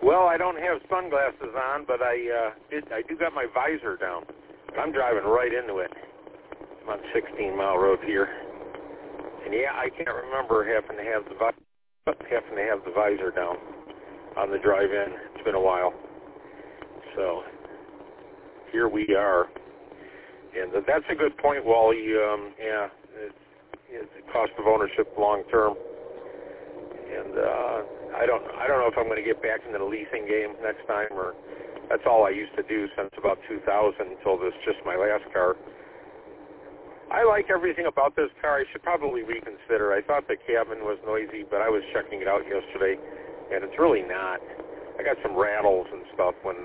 Well, I don't have sunglasses on, but I do got my visor down. I'm driving right into it. I'm on 16-mile road here. And yeah, I can't remember having to have the visor down on the drive-in. It's been a while. So here we are. And that's a good point, Wally. It's the cost of ownership long-term. And I don't know if I'm going to get back into the leasing game next time, or that's all I used to do since about 2000 until this just my last car. I like everything about this car. I should probably reconsider. I thought the cabin was noisy, but I was checking it out yesterday, and it's really not. I got some rattles and stuff when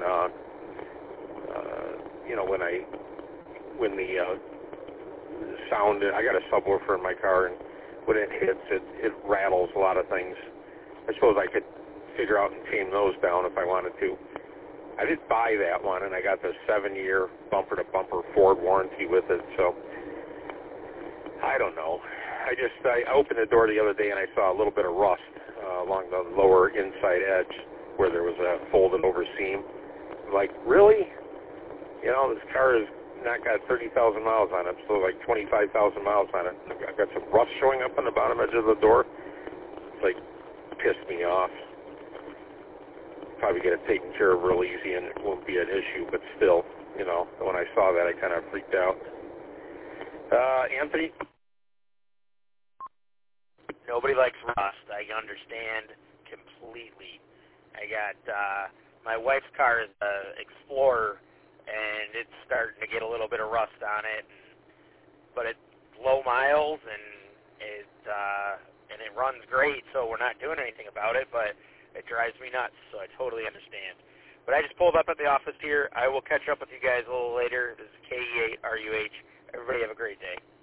the sound. I got a subwoofer in my car, and when it hits, it rattles a lot of things. I suppose I could figure out and tame those down if I wanted to. I did buy that one, and I got the 7-year bumper-to-bumper Ford warranty with it, so I don't know. I opened the door the other day, and I saw a little bit of rust along the lower inside edge where there was a folded-over seam. I'm like, really? You know, this car has not got 30,000 miles on it, so like 25,000 miles on it. I've got some rust showing up on the bottom edge of the door. It's like, pissed me off. Probably get it taken care of real easy and it won't be an issue, but still, you know, when I saw that, I kind of freaked out. Anthony? Nobody likes rust. I understand completely. I got, my wife's car is an Explorer, and it's starting to get a little bit of rust on it, but it's low miles, and it runs great, so we're not doing anything about it, but it drives me nuts, so I totally understand. But I just pulled up at the office here. I will catch up with you guys a little later. This is KE8RUH. Everybody have a great day.